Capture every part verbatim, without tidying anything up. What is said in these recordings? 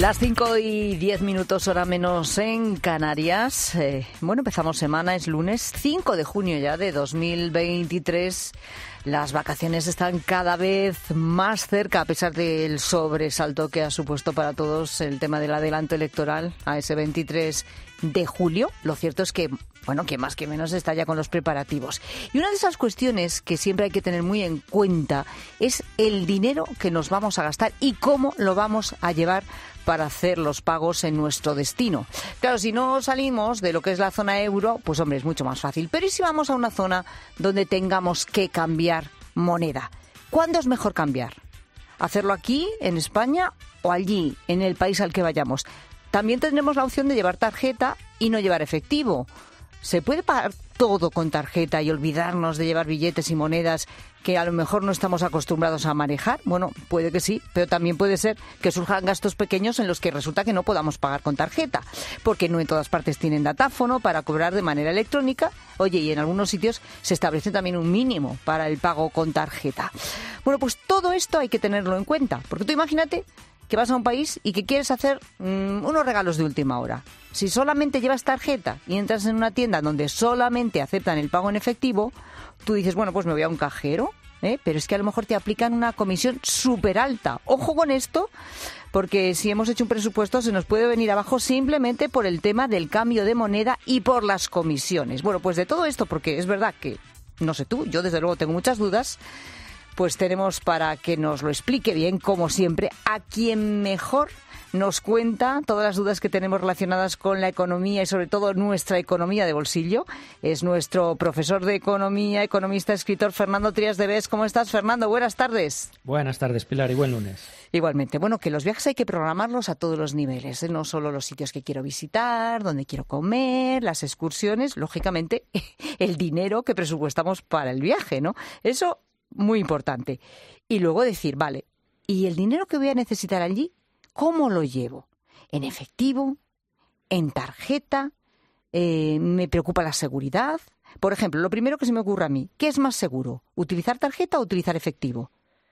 Las cinco y diez minutos, hora menos en Canarias. Eh, bueno, empezamos semana, es lunes cinco de junio ya de dos mil veintitrés. Las vacaciones están cada vez más cerca, a pesar del sobresalto que ha supuesto para todos el tema del adelanto electoral a ese veintitrés de julio. Lo cierto es que, bueno, que más que menos está ya con los preparativos. Y una de esas cuestiones que siempre hay que tener muy en cuenta es el dinero que nos vamos a gastar y cómo lo vamos a llevar para hacer los pagos en nuestro destino. Claro, si no salimos de lo que es la zona euro, pues hombre, es mucho más fácil. Pero ¿y si vamos a una zona donde tengamos que cambiar moneda? ¿Cuándo es mejor cambiar? ¿Hacerlo aquí, en España, o allí, en el país al que vayamos? También tendremos la opción de llevar tarjeta y no llevar efectivo. ¿Se puede pagar todo con tarjeta y olvidarnos de llevar billetes y monedas que a lo mejor no estamos acostumbrados a manejar? Bueno, puede que sí, pero también puede ser que surjan gastos pequeños en los que resulta que no podamos pagar con tarjeta, porque no en todas partes tienen datáfono para cobrar de manera electrónica. Oye, y en algunos sitios se establece también un mínimo para el pago con tarjeta. Bueno, pues todo esto hay que tenerlo en cuenta, porque tú imagínate que vas a un país y que quieres hacer mmm, unos regalos de última hora. Si solamente llevas tarjeta y entras en una tienda donde solamente aceptan el pago en efectivo, tú dices, bueno, pues me voy a un cajero, ¿eh? Pero es que a lo mejor te aplican una comisión súper alta. Ojo con esto, porque si hemos hecho un presupuesto se nos puede venir abajo simplemente por el tema del cambio de moneda y por las comisiones. Bueno, pues de todo esto, porque es verdad que, no sé tú, yo desde luego tengo muchas dudas, pues tenemos para que nos lo explique bien, como siempre, a quien mejor nos cuenta todas las dudas que tenemos relacionadas con la economía y sobre todo nuestra economía de bolsillo. Es nuestro profesor de economía, economista, escritor Fernando Trías de Bes. ¿Cómo estás, Fernando? Buenas tardes. Buenas tardes, Pilar, y buen lunes. Igualmente. Bueno, que los viajes hay que programarlos a todos los niveles, ¿eh? No solo los sitios que quiero visitar, donde quiero comer, las excursiones, lógicamente el dinero que presupuestamos para el viaje, ¿no? Eso muy importante. Y luego decir, vale, ¿y el dinero que voy a necesitar allí, cómo lo llevo? ¿En efectivo? ¿En tarjeta? Eh, ¿Me preocupa la seguridad? Por ejemplo, lo primero que se me ocurre a mí, ¿qué es más seguro? ¿Utilizar tarjeta o utilizar efectivo?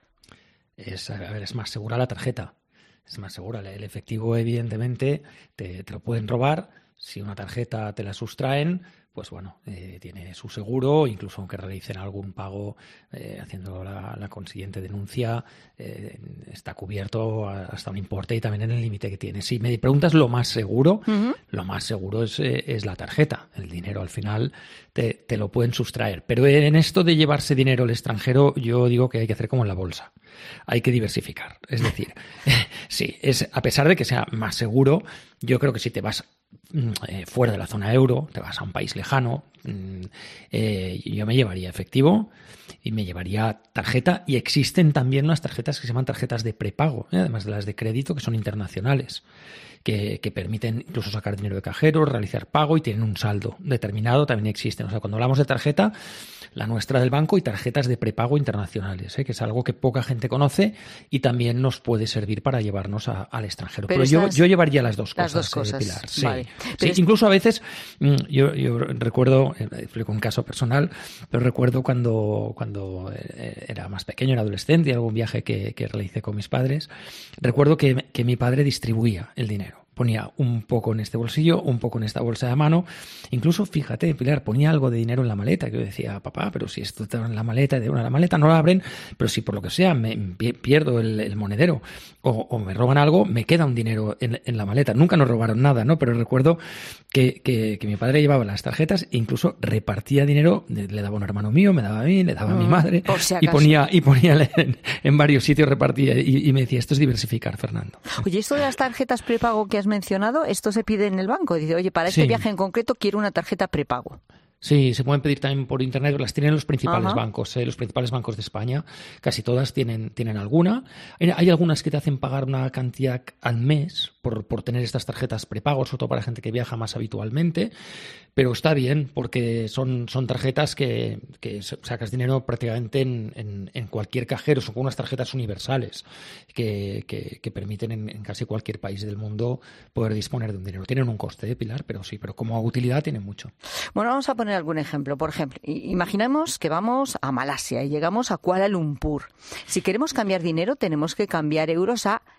Es, a ver, es más segura la tarjeta. Es más segura. El efectivo, evidentemente, te, te lo pueden robar. Si una tarjeta te la sustraen, pues bueno, eh, tiene su seguro, incluso aunque realicen algún pago eh, haciendo la, la consiguiente denuncia, eh, está cubierto hasta un importe y también en el límite que tiene. Si me preguntas lo más seguro, uh-huh. lo más seguro es, eh, es la tarjeta. El dinero al final te, te lo pueden sustraer. Pero en esto de llevarse dinero al extranjero, yo digo que hay que hacer como en la bolsa. Hay que diversificar. Es decir, sí, es, a pesar de que sea más seguro, yo creo que si te vas Eh, fuera de la zona euro, te vas a un país lejano, eh, yo me llevaría efectivo y me llevaría tarjeta, y existen también unas tarjetas que se llaman tarjetas de prepago, ¿eh? Además de las de crédito, que son internacionales, que, que permiten incluso sacar dinero de cajeros, realizar pago y tienen un saldo determinado, también existen. O sea, cuando hablamos de tarjeta, la nuestra del banco y tarjetas de prepago internacionales, ¿eh? Que es algo que poca gente conoce y también nos puede servir para llevarnos a, al extranjero. Pero, Pero yo, yo llevaría las dos las cosas, dos cosas. Eh, Pilar. Sí. Vale. Sí, es... Incluso a veces, yo, yo recuerdo, explico un caso personal, pero recuerdo cuando, cuando era más pequeño, era adolescente, y algún viaje que, que realicé con mis padres, recuerdo que, que mi padre distribuía el dinero. Ponía un poco en este bolsillo, un poco en esta bolsa de mano. Incluso, fíjate, Pilar, ponía algo de dinero en la maleta. Que yo decía, papá, pero si esto está en la maleta, de una la maleta no la abren, pero si por lo que sea me pierdo el, el monedero o, o me roban algo, me queda un dinero en, en la maleta. Nunca nos robaron nada, ¿no? Pero recuerdo que, que, que mi padre llevaba las tarjetas e incluso repartía dinero. Le daba a un hermano mío, me daba a mí, le daba a mi madre. Por si y ponía, y ponía en, en varios sitios, repartía. Y, y me decía, esto es diversificar, Fernando. Oye, esto de las tarjetas prepago que has mencionado, esto se pide en el banco. Dice, oye, para este sí. viaje en concreto quiero una tarjeta prepago. Sí, se pueden pedir también por internet, las tienen los principales Ajá. bancos, eh, los principales bancos de España, casi todas tienen, tienen alguna. Hay, hay algunas que te hacen pagar una cantidad al mes por, por tener estas tarjetas prepago, sobre todo para gente que viaja más habitualmente, pero está bien porque son, son tarjetas que, que sacas dinero prácticamente en, en, en cualquier cajero, son como unas tarjetas universales que, que, que permiten en, en casi cualquier país del mundo poder disponer de un dinero. Tienen un coste, ¿eh, Pilar? Pero sí, pero como utilidad tienen mucho. Bueno, vamos a poner algún ejemplo. Por ejemplo, imaginemos que vamos a Malasia y llegamos a Kuala Lumpur. Si queremos cambiar dinero, tenemos que cambiar euros a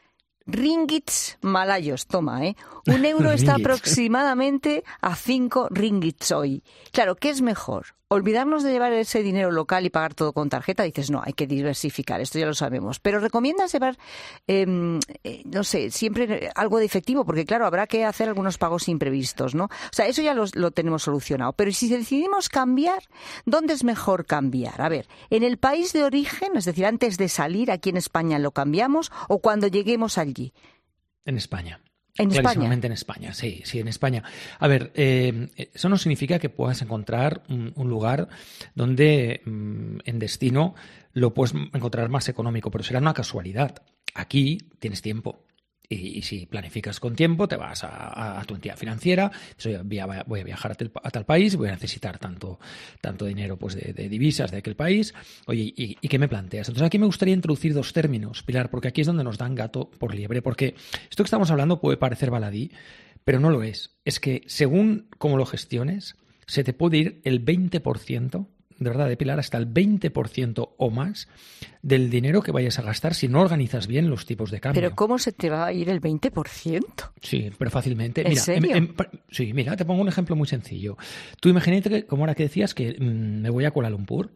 ringgits malayos, toma, ¿eh? Un euro está aproximadamente a cinco ringgits hoy. Claro, ¿qué es mejor? ¿Olvidarnos de llevar ese dinero local y pagar todo con tarjeta? Dices, no, hay que diversificar, esto ya lo sabemos. Pero ¿recomiendas llevar, eh, eh, no sé, siempre algo de efectivo? Porque claro, habrá que hacer algunos pagos imprevistos, ¿no? O sea, eso ya lo, lo tenemos solucionado. Pero si decidimos cambiar, ¿dónde es mejor cambiar? A ver, ¿en el país de origen, es decir, antes de salir aquí en España lo cambiamos o cuando lleguemos allí? En España. ¿En España? Clarísimamente en España, sí, sí, en España. A ver, eh, eso no significa que puedas encontrar un, un lugar donde mm, en destino lo puedes encontrar más económico, pero será una casualidad. Aquí tienes tiempo. Y, y si planificas con tiempo, te vas a, a, a tu entidad financiera, soy, voy, a, voy a viajar a, tel, a tal país, voy a necesitar tanto, tanto dinero pues de, de divisas de aquel país. Oye, ¿y, ¿y qué me planteas? Entonces aquí me gustaría introducir dos términos, Pilar, porque aquí es donde nos dan gato por liebre, porque esto que estamos hablando puede parecer baladí, pero no lo es. Es que según cómo lo gestiones, se te puede ir el veinte por ciento, de verdad, de Pilar, hasta el veinte por ciento o más del dinero que vayas a gastar si no organizas bien los tipos de cambio. ¿Pero cómo se te va a ir el veinte por ciento? Sí, pero fácilmente. ¿En mira, serio? En, en, sí, mira, te pongo un ejemplo muy sencillo. Tú imagínate que, como ahora que decías, que mmm, me voy a Kuala Lumpur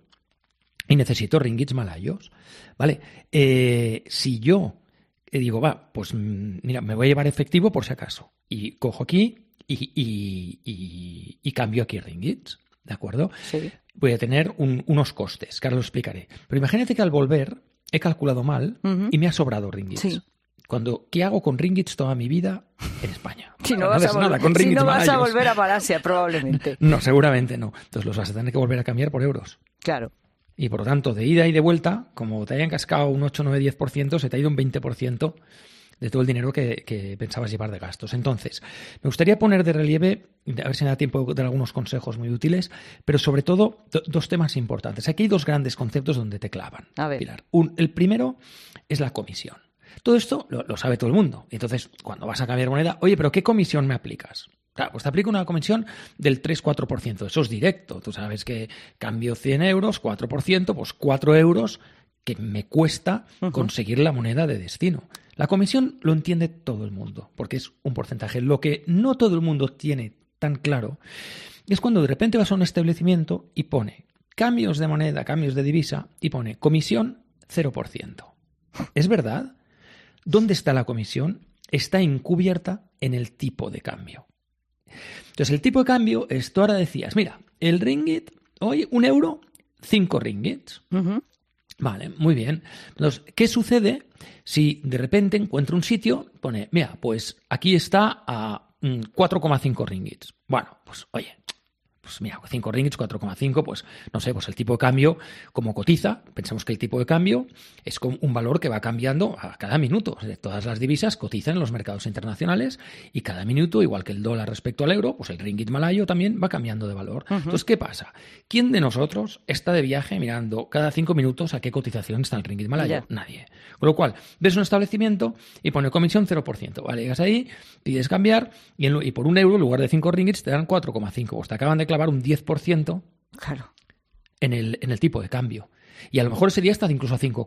y necesito ringgits malayos, ¿vale? Eh, si yo eh, digo, va, pues mmm, mira, me voy a llevar efectivo por si acaso y cojo aquí y, y, y, y cambio aquí ringgits, ¿de acuerdo? Sí. Voy a tener un, unos costes, que ahora lo explicaré. Pero imagínate que al volver he calculado mal uh-huh. y me ha sobrado ringgits. Sí. Cuando, ¿qué hago con ringgits toda mi vida en España? Si no, no vas, a, vol- nada con si no vas a malayos. volver a Malasia, probablemente. No, seguramente no. Entonces los vas a tener que volver a cambiar por euros. Claro. Y por lo tanto, de ida y de vuelta, como te hayan cascado un ocho, nueve, diez por ciento, se te ha ido un veinte por ciento de todo el dinero que, que pensabas llevar de gastos. Entonces, me gustaría poner de relieve, a ver si me da tiempo de dar algunos consejos muy útiles, pero sobre todo do, dos temas importantes. Aquí hay dos grandes conceptos donde te clavan, a ver. Pilar. Un, el primero es la comisión. Todo esto lo, lo sabe todo el mundo. Entonces, cuando vas a cambiar moneda, oye, ¿pero qué comisión me aplicas? Claro, pues te aplico una comisión del tres cuatro por ciento. Eso es directo. Tú sabes que cambio cien euros, cuatro por ciento, pues cuatro euros que me cuesta uh-huh. conseguir la moneda de destino. La comisión lo entiende todo el mundo, porque es un porcentaje. Lo que no todo el mundo tiene tan claro es cuando de repente vas a un establecimiento y pone cambios de moneda, cambios de divisa, y pone comisión cero por ciento. ¿Es verdad? ¿Dónde está la comisión? Está encubierta en el tipo de cambio. Entonces, el tipo de cambio es, tú ahora decías, mira, el ringgit, hoy un euro, cinco ringgits. Uh-huh. Vale, muy bien. Entonces, ¿qué sucede si de repente encuentro un sitio, pone, mira, pues aquí está a mm, cuatro coma cinco ringgits? Bueno, pues oye, pues mira, cinco ringgits, cuatro coma cinco, pues no sé, pues el tipo de cambio, como cotiza, pensamos que el tipo de cambio es como un valor que va cambiando a cada minuto. Todas las divisas cotizan en los mercados internacionales y cada minuto, igual que el dólar respecto al euro, pues el ringgit malayo también va cambiando de valor. Uh-huh. Entonces, ¿qué pasa? ¿Quién de nosotros está de viaje mirando cada cinco minutos a qué cotización está el ringgit malayo? Yeah. Nadie. Con lo cual, ves un establecimiento y pone comisión cero por ciento. Vale, llegas ahí, pides cambiar y, en, y por un euro, en lugar de cinco ringgits, te dan cuatro coma cinco. Pues te acaban de clavar un diez por ciento claro. en, el, en el tipo de cambio. Y a lo mejor ese día está incluso a cinco